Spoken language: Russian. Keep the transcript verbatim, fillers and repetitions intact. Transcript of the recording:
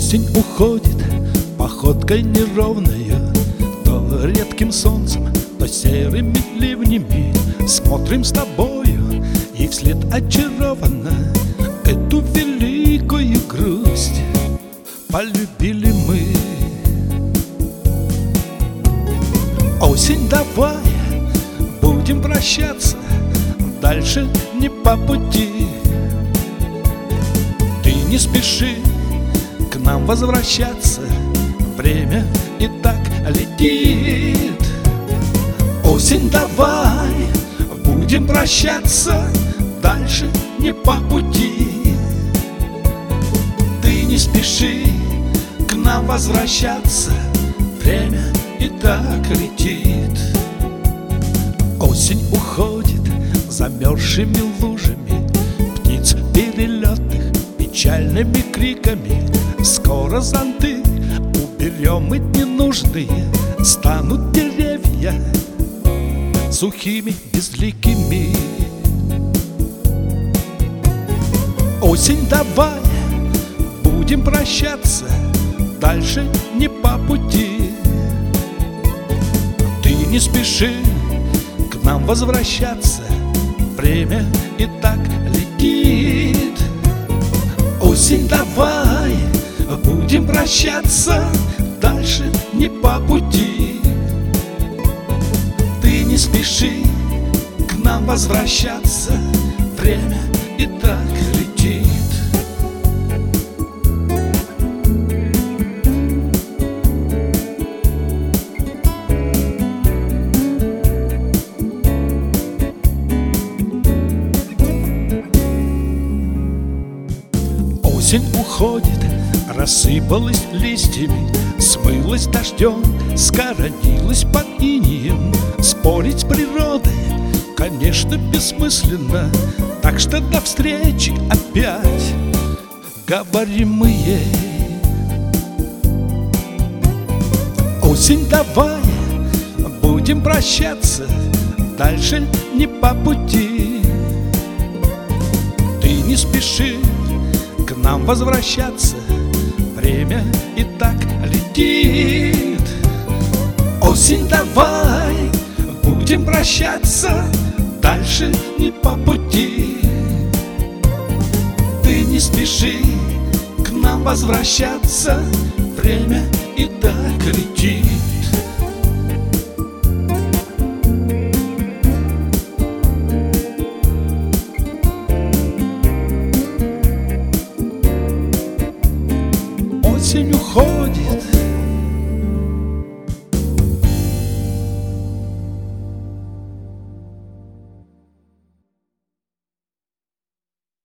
Осень уходит походкой неровная, то редким солнцем, то серыми ливнями. Смотрим с тобою и вслед очарованно эту великую грусть полюбили мы. Осень, давай будем прощаться, дальше не по пути. Ты не спеши к нам возвращаться, время и так летит. Осень, давай будем прощаться, дальше не по пути. Ты не спеши к нам возвращаться, время и так летит. Осень уходит замерзшими лужами птиц перелетных печальными криками. Скоро зонты уберем, и ненужные станут деревья сухими, безликими. Осень, давай будем прощаться, дальше не по пути. Ты не спеши к нам возвращаться, время и так летит. Осень, давай будем прощаться, дальше не по пути. Ты не спеши к нам возвращаться, время и так летит. Осень уходит, рассыпалась листьями, смылась дождем, скоронилась под инеем. Спорить с природой, конечно, бессмысленно, так что до встречи опять говорим мы ей. Осень, давай будем прощаться, дальше не по пути. Ты не спеши к нам возвращаться, время и так летит. Осень, давай будем прощаться, дальше не по пути. Ты не спеши к нам возвращаться, время и так летит. Осень уходит